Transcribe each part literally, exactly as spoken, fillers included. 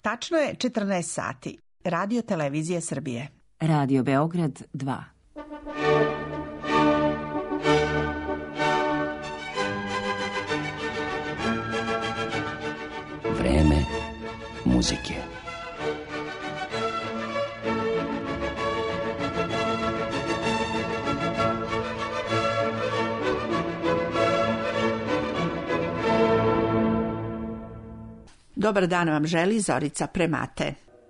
Tačno je četrnaest sati. Radio Televizija Srbije. Radio Beograd dva. Vreme muzike. Dobar dan vam želi Zorica Premate.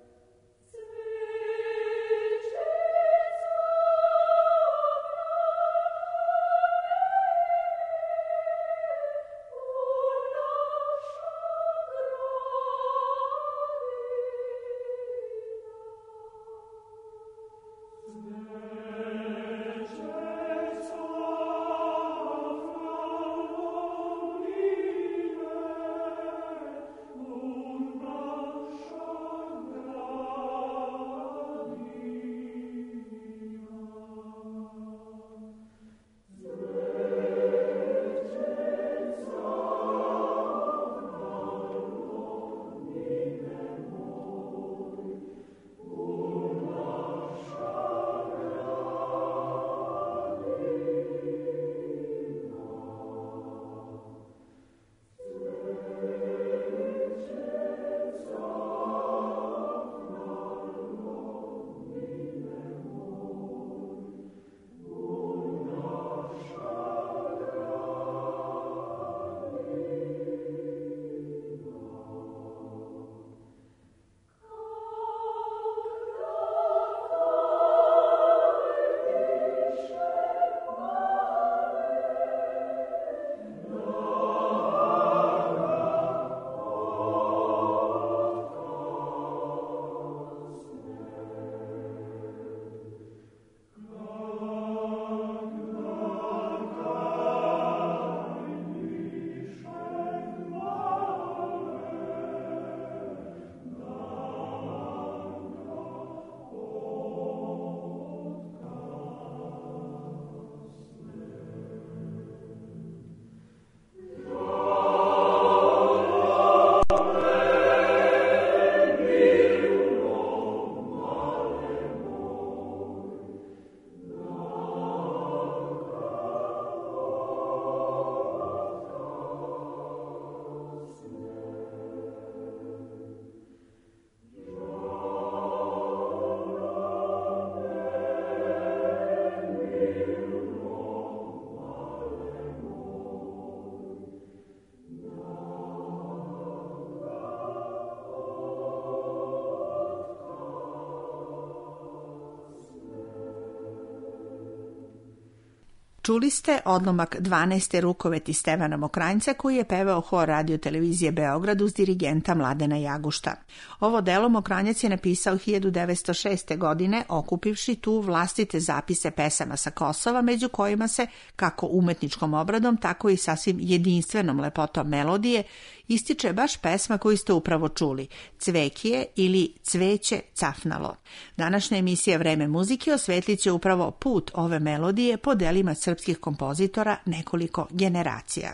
Čuli ste odlomak dvanaeste rukoveti Stevana Mokranjca koji je pevao hor Radio Televizije Beograd uz dirigenta Mladena Jagušta. Ovo delo Mokranjac je napisao hiljadu devetsto šeste. godine okupivši tu vlastite zapise pesama sa Kosova, među kojima se, kako umetničkom obradom, tako i sasvim jedinstvenom lepotom melodije, ističe baš pesma koju ste upravo čuli, Cvekije ili Cveće cafnalo. Današnja emisija Vreme muzike osvetlit će upravo put ove melodije po delima srpskih kompozitora nekoliko generacija.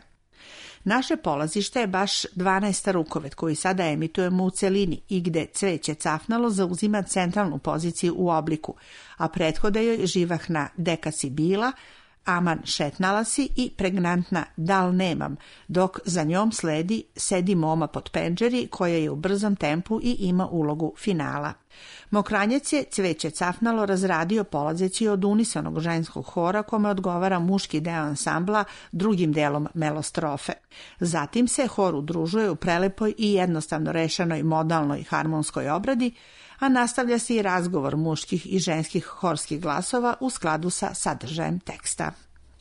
Naše polazište je baš dvanaesta rukovet koji sada emitujemo u celini i gde Cveće cafnalo zauzima centralnu poziciju u obliku, a prethode joj živahna Deka si bila, Aman šetnala si i pregnantna Dal nemam, dok za njom sledi Sedi moma pod penđeri koja je u brzom tempu i ima ulogu finala. Mokranjac je Cveće cafnalo razradio polazeći od unisonog ženskog hora kome odgovara muški deo ansambla drugim delom melostrofe. Zatim se hor udružuje u prelepoj i jednostavno rešanoj modalnoj harmonskoj obradi, a nastavlja se i razgovor muških i ženskih horskih glasova u skladu sa sadržajem teksta.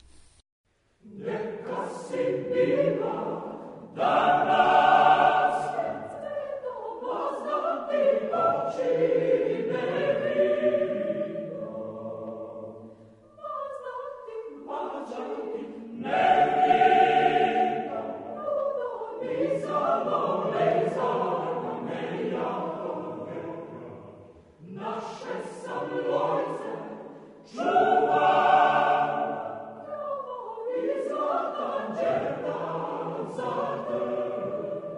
Neka si bila danas, poznati oči ne vidio, poznati ne vidio, ni zavole zalno ne javove, naše sam lojce čuva. Za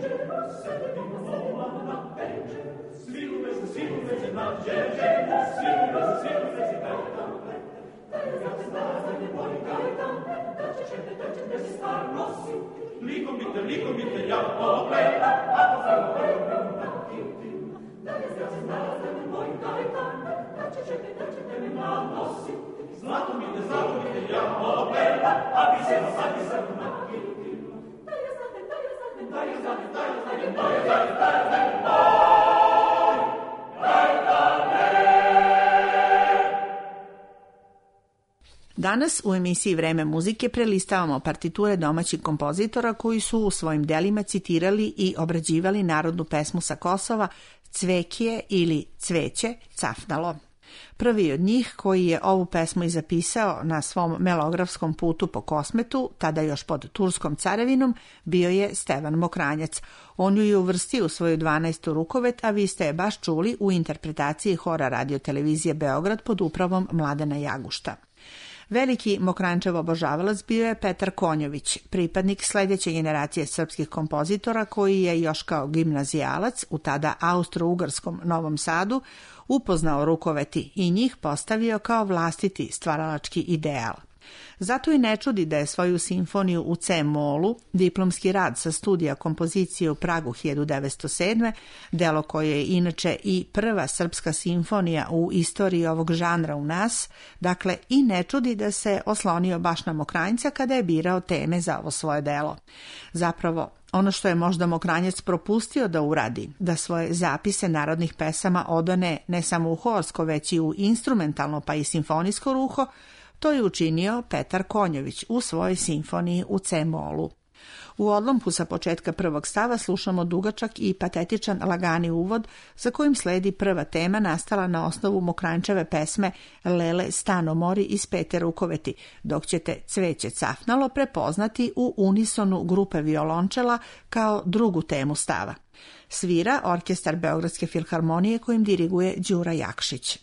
Danas u emisiji Vreme muzike prelistavamo partiture domaćih kompozitora koji su u svojim delima citirali i obrađivali narodnu pesmu sa Kosova Cvekije ili Cveće Cafnalo. Prvi od njih koji je ovu pesmu i zapisao na svom melografskom putu po Kosmetu, tada još pod Turskom carevinom, bio je Stevan Mokranjac. On ju je uvrstio u svoju dvanaestu rukovet, a vi ste je baš čuli u interpretaciji hora Radio televizije Beograd pod upravom Mladena Jagušta. Veliki Mokranjčev obožavalac bio je Petar Konjović, pripadnik sledeće generacije srpskih kompozitora koji je još kao gimnazijalac u tada austro-ugarskom Novom Sadu upoznao rukoveti i njih postavio kao vlastiti stvaralački ideal. Zato i ne čudi da je svoju simfoniju u C-molu, diplomski rad sa studija kompozicije u Pragu hiljadu devetsto sedme, delo koje je inače i prva srpska simfonija u istoriji ovog žanra u nas, dakle i ne čudi da se oslonio baš na Mokranjca kada je birao teme za ovo svoje delo. Zapravo, ono što je možda Mokranjac propustio da uradi, da svoje zapise narodnih pesama odane ne samo u horsko, već i u instrumentalno pa i simfonijsko ruho, to je učinio Petar Konjović u svojoj simfoniji u C-molu. U odlomku sa početka prvog stava slušamo dugačak i patetičan lagani uvod za kojim sledi prva tema nastala na osnovu Mokranjčeve pesme Lele Stano mori iz pete rukoveti, dok ćete Cveće Cafnalo prepoznati u unisonu grupe violončela kao drugu temu stava. Svira orkestar Beogradske filharmonije kojim diriguje Đura Jakšić.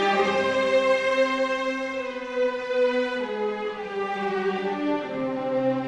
Thank you.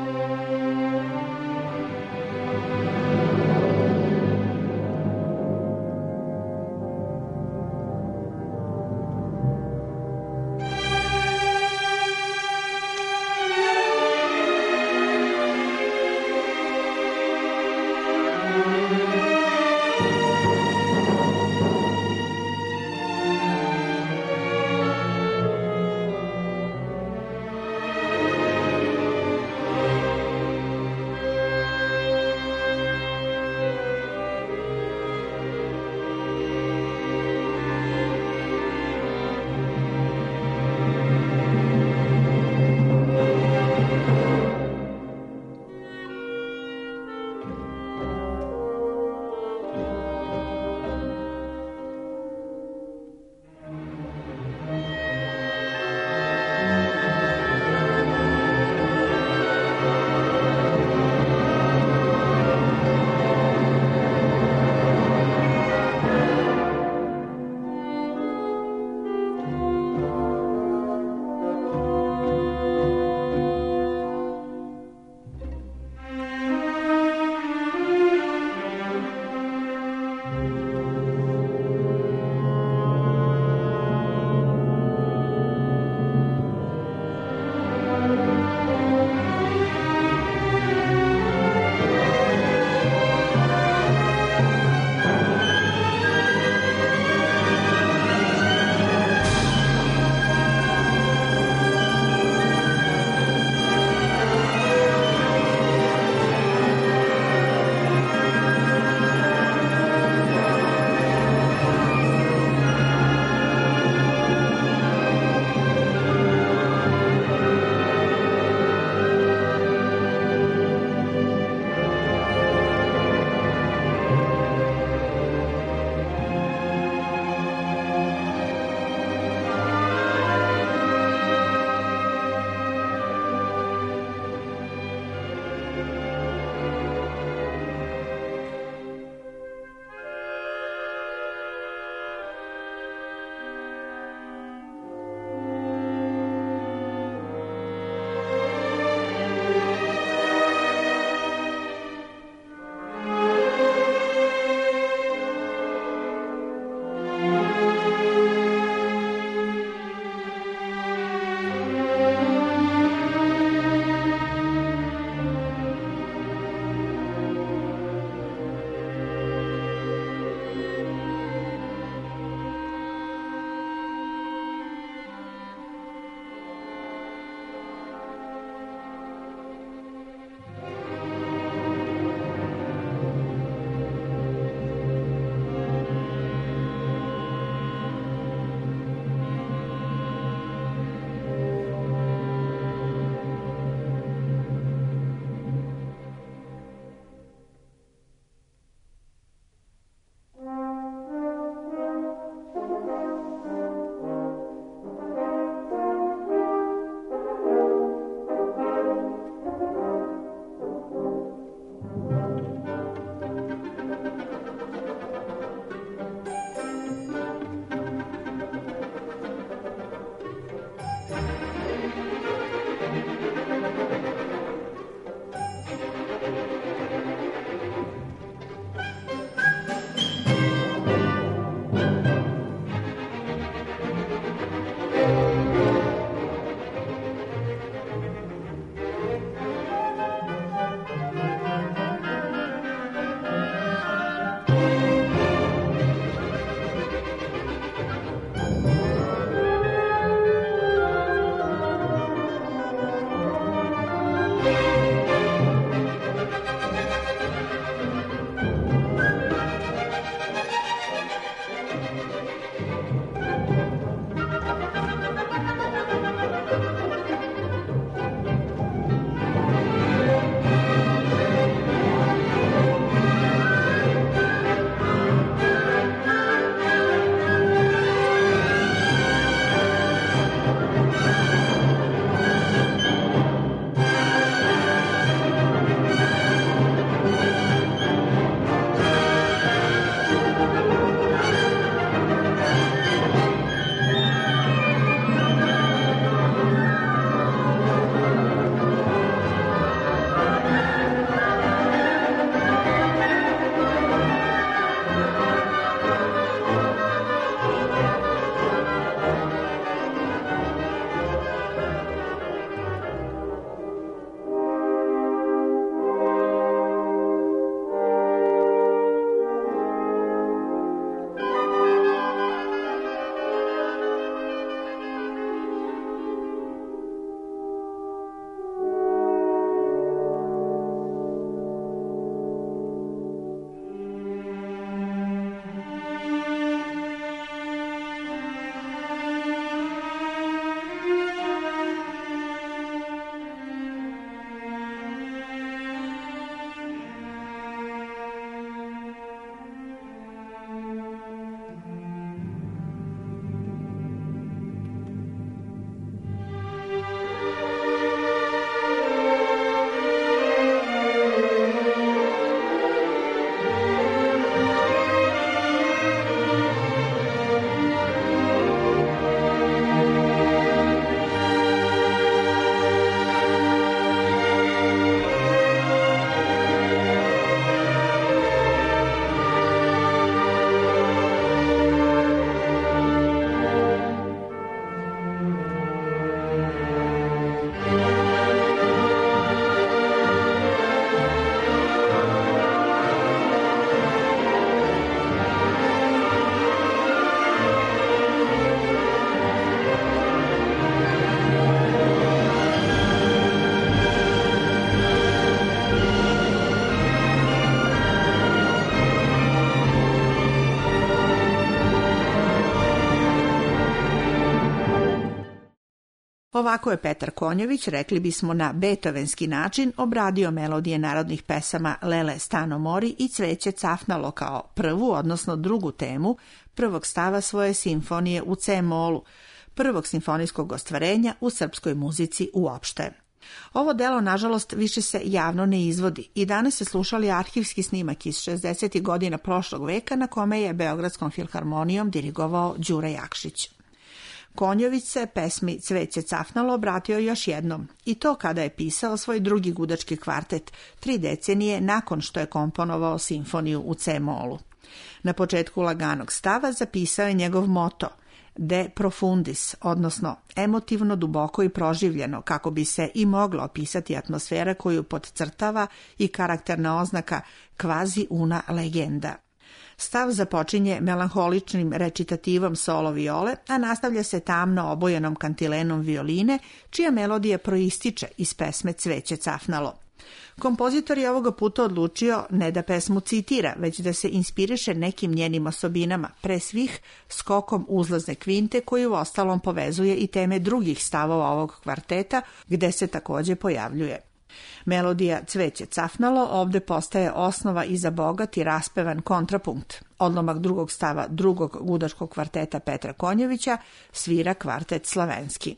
Ovako je Petar Konjović, rekli bismo na beethovenski način, obradio melodije narodnih pesama Lele Stano mori i Cveće cafnalo kao prvu, odnosno drugu temu prvog stava svoje simfonije u C-molu, prvog simfonijskog ostvarenja u srpskoj muzici uopšte. Ovo delo, nažalost, više se javno ne izvodi i danas se slušali arhivski snimak iz šezdesetih godina prošlog veka na kome je Beogradskom filharmonijom dirigovao Đure Jakšić. Konjović se pesmi Cveće cafnalo obratio još jednom, i to kada je pisao svoj drugi gudački kvartet, tri decenije nakon što je komponovao simfoniju u C-molu. Na početku laganog stava zapisao je njegov moto De profundis, odnosno emotivno, duboko i proživljeno, kako bi se i mogla opisati atmosfera koju podcrtava i karakterna oznaka kvazi una legenda. Stav započinje melanholičnim recitativom solo viole, a nastavlja se tamno obojenom kantilenom violine, čija melodija proističe iz pesme Cveće cafnalo. Kompozitor je ovoga puta odlučio ne da pesmu citira, već da se inspiriše nekim njenim osobinama, pre svih skokom uzlazne kvinte koji u ostalom povezuje i teme drugih stavova ovog kvarteta, gde se takođe pojavljuje. Melodija Cveće cafnalo ovde postaje osnova i za bogat i raspevan kontrapunkt. Odlomak drugog stava drugog gudačkog kvarteta Petra Konjovića svira kvartet Slavenski.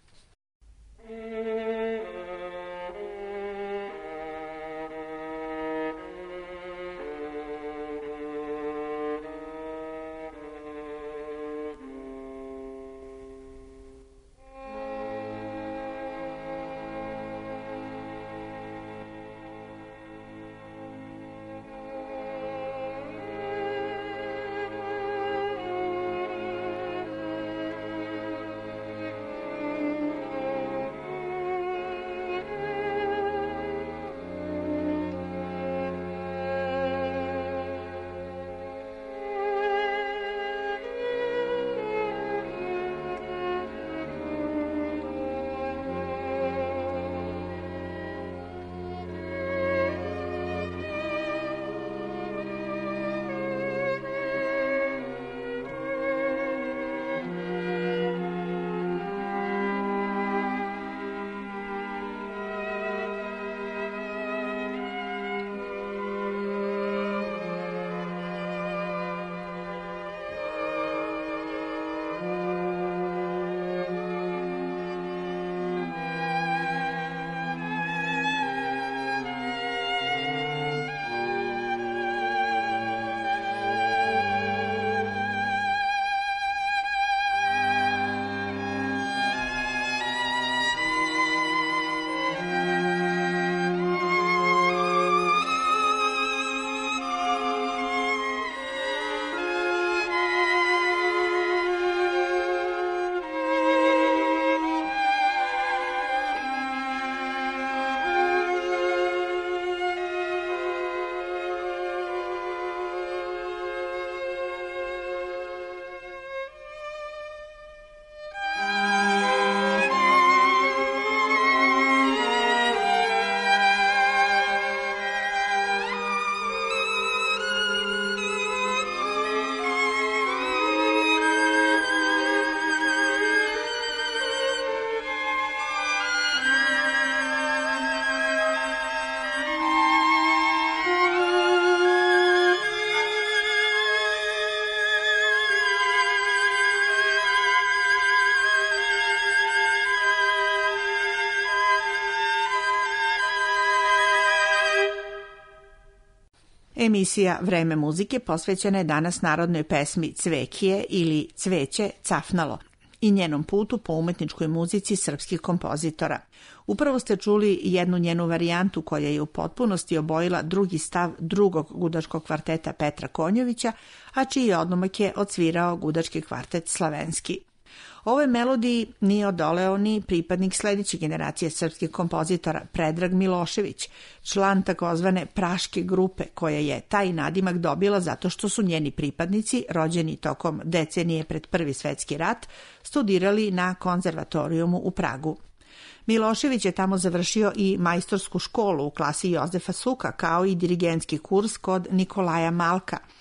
Emisija Vreme muzike posvećena je danas narodnoj pesmi Cvekije ili Cveće cafnalo i njenom putu po umetničkoj muzici srpskih kompozitora. Upravo ste čuli jednu njenu varijantu koja je u potpunosti obojila drugi stav drugog gudačkog kvarteta Petra Konjovića, a čiji odlomak je odsvirao gudački kvartet Slavenski. Ovoj melodiji nije odoleo ni pripadnik sledeće generacije srpskih kompozitora Predrag Milošević, član takozvane Praške grupe, koja je taj nadimak dobila zato što su njeni pripadnici, rođeni tokom decenije pred Prvi svetski rat, studirali na konzervatorijumu u Pragu. Milošević je tamo završio i majstorsku školu u klasi Jozefa Suka, kao i dirigentski kurs kod Nikolaja Malka.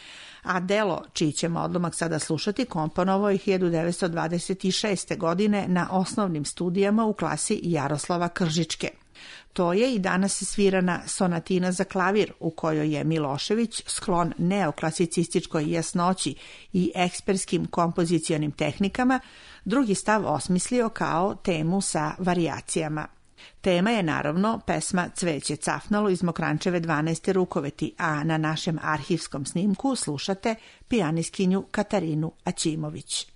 a delo, čiji ćemo odlomak sada slušati, komponovao je hiljadu devetsto dvadeset šeste. godine na osnovnim studijama u klasi Jaroslava Kržičke. To je i danas svirana sonatina za klavir, u kojoj je Milošević, sklon neoklasicističkoj jasnoći i ekspertskim kompozicionim tehnikama, drugi stav osmislio kao temu sa varijacijama. Tema je naravno pesma Cveće cafnalo iz Mokranjčeve dvanaeste rukoveti, a na našem arhivskom snimku slušate pijanistkinju Katarinu Aćimović.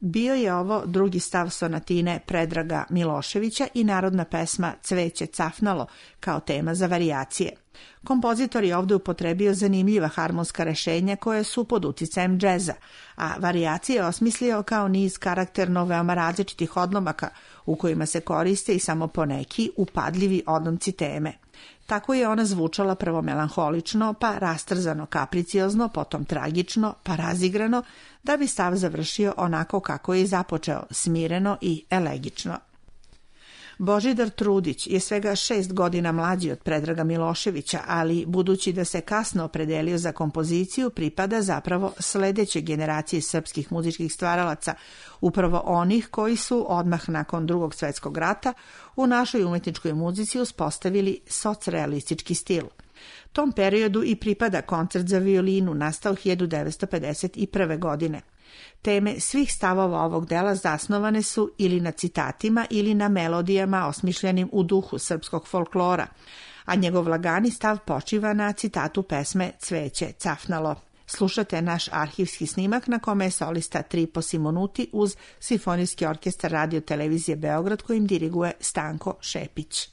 Bio je ovo drugi stav sonatine Predraga Miloševića i narodna pesma Cveće cafnalo kao tema za varijacije. Kompozitor je ovdje upotrebio zanimljiva harmonska rešenja koje su pod uticajem džeza, a varijacije je osmislio kao niz karakterno veoma različitih odlomaka u kojima se koriste i samo poneki upadljivi odlomci teme. Tako je ona zvučala prvo melanholično, pa rastrzano kapriciozno, potom tragično, pa razigrano, da bi stav završio onako kako je započeo, smireno i elegično. Božidar Trudić je svega šest godina mlađi od Predraga Miloševića, ali budući da se kasno opredelio za kompoziciju, pripada zapravo sledećoj generaciji srpskih muzičkih stvaralaca, upravo onih koji su odmah nakon Drugog svjetskog rata u našoj umetničkoj muzici uspostavili socrealistički stil. Tom periodu i pripada koncert za violinu, nastao hiljadu devetsto pedeset prve. godine. Teme svih stavova ovog dela zasnovane su ili na citatima ili na melodijama osmišljenim u duhu srpskog folklora, a njegov lagani stav počiva na citatu pesme Cveće cafnalo. Slušate naš arhivski snimak na kome je solista Tripo Simonuti uz Simfonijski orkestar Radio televizije Beograd kojim diriguje Stanko Šepić.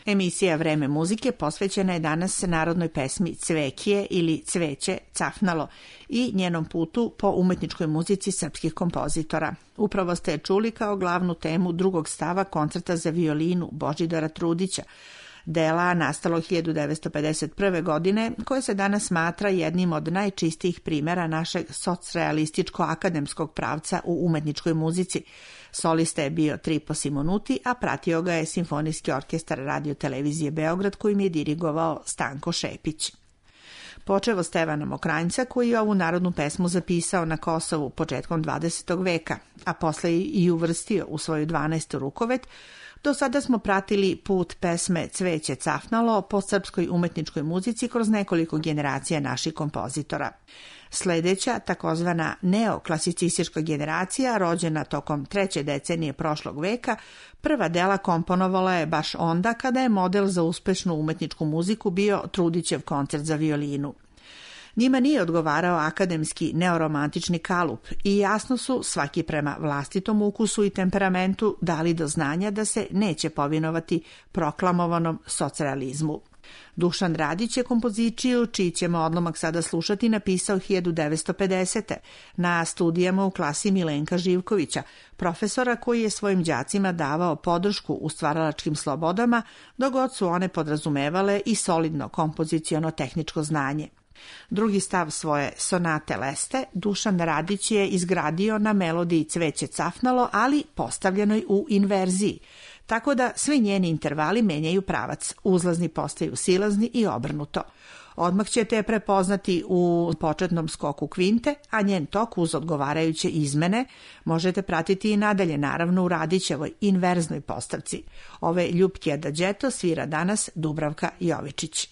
Emisija Vreme muzike posvećena je danas narodnoj pesmi Cvekije ili Cveće Cafnalo i njenom putu po umetničkoj muzici srpskih kompozitora. Upravo ste je čuli kao glavnu temu drugog stava koncerta za violinu Božidara Trudića, dela nastalo hiljadu devetsto pedeset prve. godine, koje se danas smatra jednim od najčistijih primjera našeg socrealističko-akademskog pravca u umetničkoj muzici. Solista je bio Tripo Simonuti, a pratio ga je Simfonijski orkestar Radio televizije Beograd, kojim je dirigovao Stanko Šepić. Počev od Stevana Mokranjca, koji je ovu narodnu pesmu zapisao na Kosovu početkom dvadesetog veka, a posle i uvrstio u svoju dvanaestu rukovet, do sada smo pratili put pesme Cveće Cafnalo po srpskoj umetničkoj muzici kroz nekoliko generacija naših kompozitora. Sledeća, takozvana neoklasicistička generacija, rođena tokom treće decenije prošlog veka, prva dela komponovala je baš onda kada je model za uspešnu umetničku muziku bio Trudićev koncert za violinu. Njima nije odgovarao akademski neoromantični kalup i jasno su, svaki prema vlastitom ukusu i temperamentu, dali do znanja da se neće povinovati proklamovanom socrealizmu. Dušan Radić je kompoziciju, čiji ćemo odlomak sada slušati, napisao hiljadu devetsto pedesete. na studijama u klasi Milenka Živkovića, profesora koji je svojim đacima davao podršku u stvaralačkim slobodama, dok god su one podrazumevale i solidno kompoziciono-tehničko znanje. Drugi stav svoje sonate Leste Dušan Radić je izgradio na melodiji Cveće Cafnalo, ali postavljenoj u inverziji, tako da svi njeni intervali menjaju pravac, uzlazni postaju silazni i obrnuto. Odmah ćete je prepoznati u početnom skoku kvinte, a njen tok uz odgovarajuće izmene možete pratiti i nadalje, naravno u Radićevoj inverznoj postavci. Ove ljubke adagjeto svira danas Dubravka Jovičić.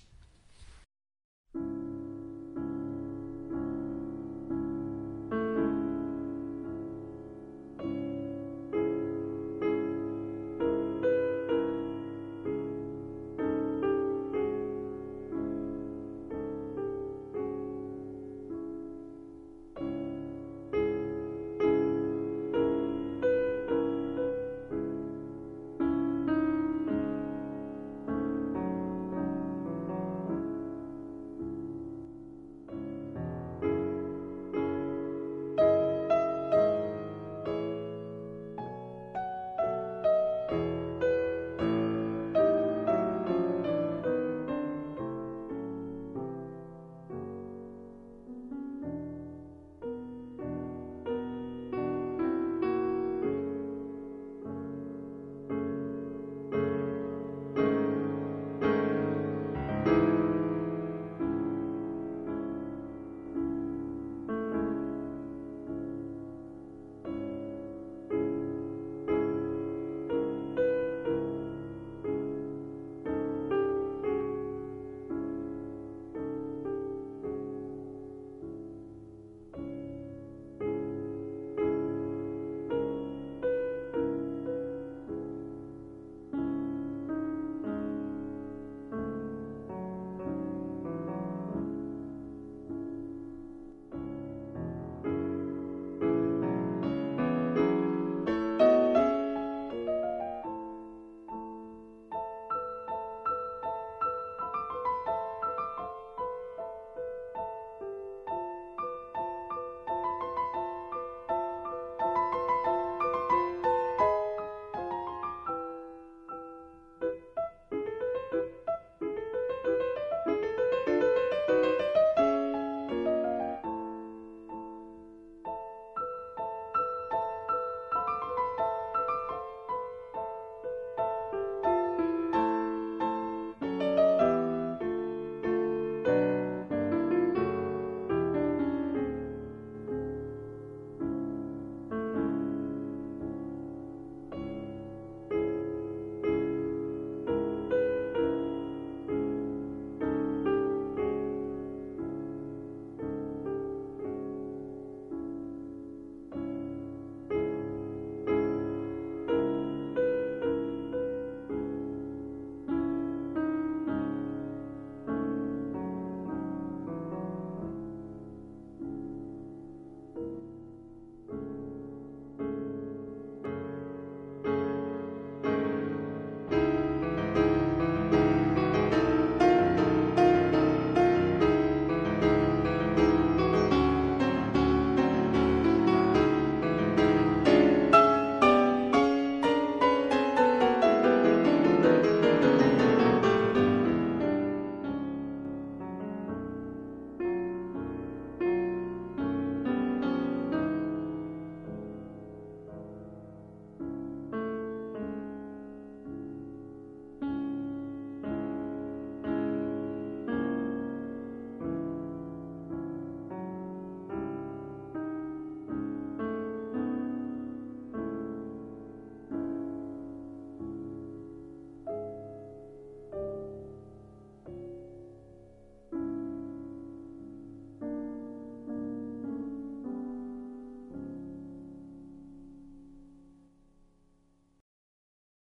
Thank you.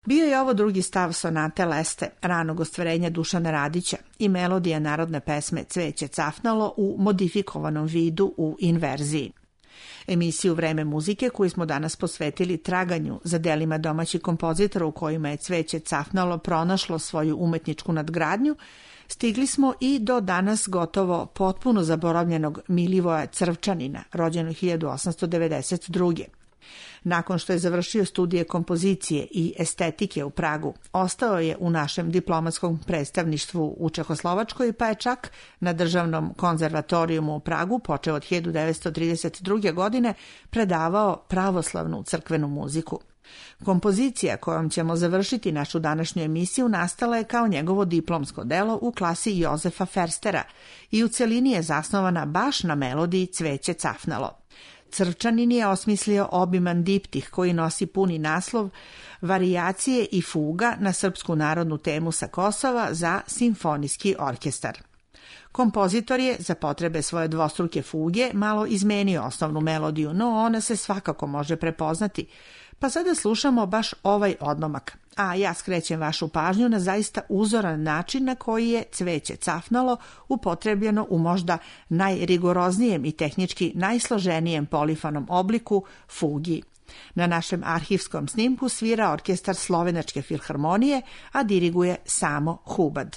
Bio je ovo drugi stav sonate Leste, ranog ostvarenja Dušana Radića, i melodija narodne pesme Cveće cafnalo u modifikovanom vidu u inverziji. Emisiju Vreme muzike, koju smo danas posvetili traganju za delima domaćih kompozitora u kojima je Cveće cafnalo pronašlo svoju umetničku nadgradnju, stigli smo i do danas gotovo potpuno zaboravljenog Milivoja Crvčanina, rođenog hiljadu osamsto devedeset druge. Nakon što je završio studije kompozicije i estetike u Pragu, ostao je u našem diplomatskom predstavništvu u Čehoslovačkoj, pa je čak na Državnom konzervatorijumu u Pragu, počeo od hiljadu devetsto trideset druge. godine, predavao pravoslavnu crkvenu muziku. Kompozicija kojom ćemo završiti našu današnju emisiju nastala je kao njegovo diplomsko delo u klasi Jozefa Ferstera i u celini je zasnovana baš na melodiji Cveće cafnalo. Crvčanin je osmislio obiman diptih koji nosi puni naslov Varijacije i fuga na srpsku narodnu temu sa Kosova za simfonijski orkestar. Kompozitor je za potrebe svoje dvostruke fuge malo izmenio osnovnu melodiju, no ona se svakako može prepoznati. Pa sada slušamo baš ovaj odlomak, a ja skrećem vašu pažnju na zaista uzoran način na koji je Cveće cafnalo upotrebljeno u možda najrigoroznijem i tehnički najsloženijem polifonom obliku fugi. Na našem arhivskom snimku svira orkestar Slovenačke filharmonije, a diriguje Samo Hubad.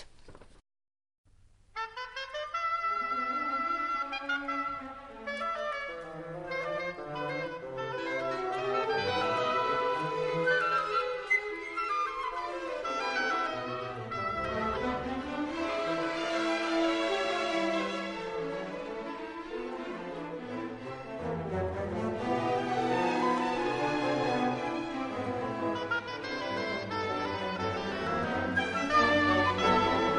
Thank you.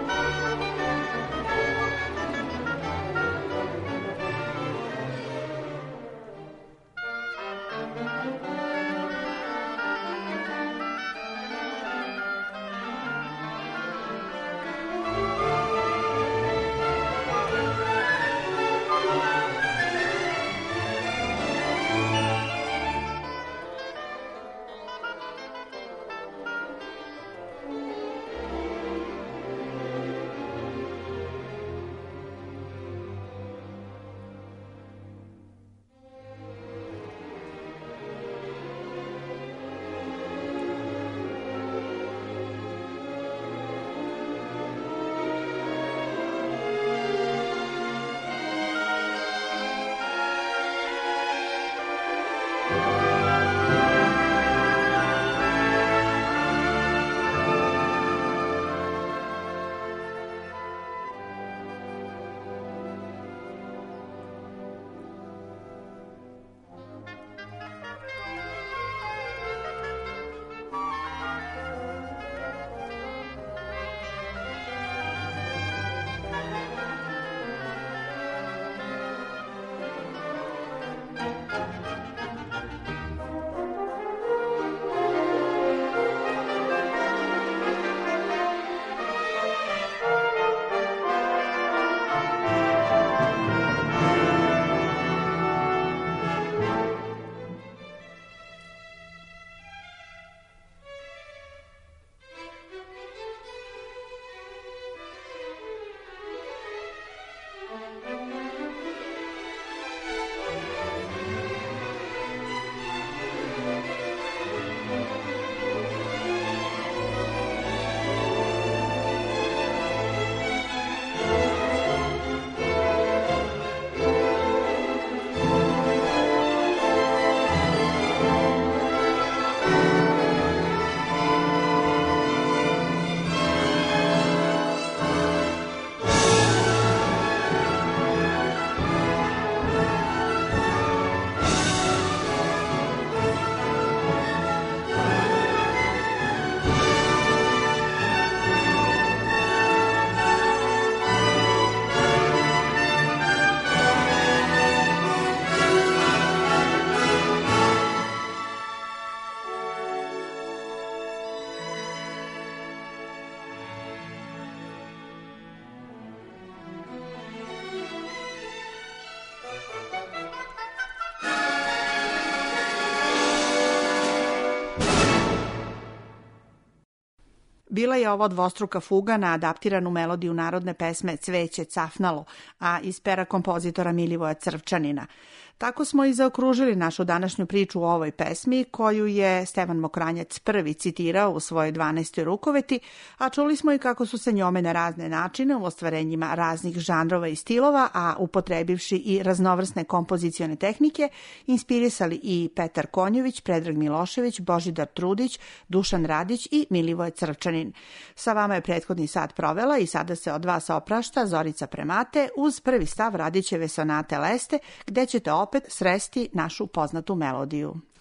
Bila je ovo dvostruka fuga na adaptiranu melodiju narodne pesme Cveće cafnalo, a iz pera kompozitora Milivoja Crvčanina. Tako smo i zaokružili našu današnju priču o ovoj pesmi, koju je Stevan Mokranjac prvi citirao u svojoj dvanaestoj rukoveti, a čuli smo i kako su se njome na razne načine u ostvarenjima raznih žanrova i stilova, a upotrebivši i raznovrsne kompozicione tehnike, inspirisali i Petar Konjović, Predrag Milošević, Božidar Trudić, Dušan Radić i Milivoje Crvčanin. Sa vama je prethodni sat provela i sada se od vas oprašta Zorica Premate uz prvi stav Radićeve sonate Leste, gde ćete opet sresti našu poznatu melodiju.